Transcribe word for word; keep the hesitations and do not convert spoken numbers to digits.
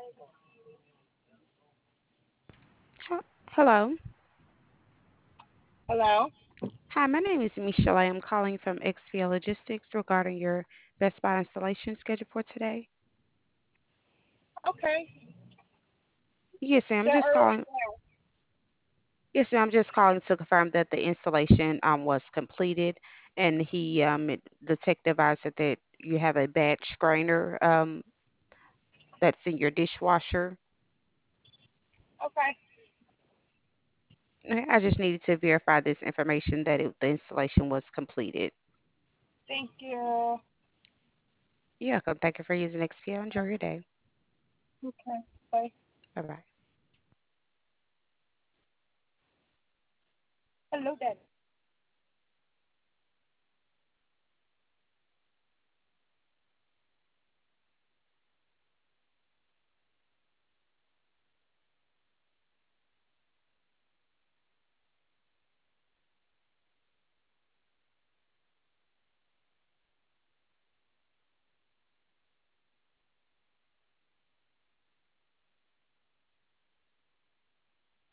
H- Hello. Hello? Hi, my name is Michelle. I am calling from X P L Logistics regarding your Best Buy installation schedule for today. Okay. Yes, ma'am. I'm That just early calling. now. Yes, ma'am. I'm just calling to confirm that the installation um was completed, and he um it- the tech advised that you have a bad strainer um that's in your dishwasher. Okay. Okay, I just needed to verify this information that it, the installation was completed. Thank you. You're welcome. Thank you for using X P L. Enjoy your day. Okay. Bye. Bye bye. Hello, Daddy.